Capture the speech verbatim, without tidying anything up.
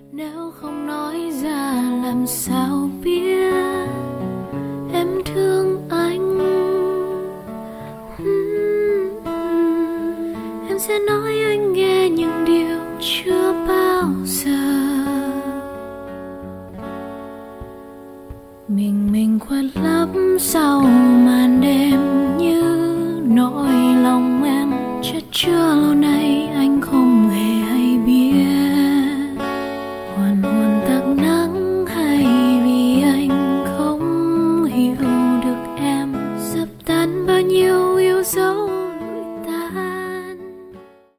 Nếu không nói ra làm sao biết em thương anh. Em sẽ nói anh nghe những điều chưa bao giờ mình mình khuất lấp sau màn đêm, như nỗi lòng em chất chứa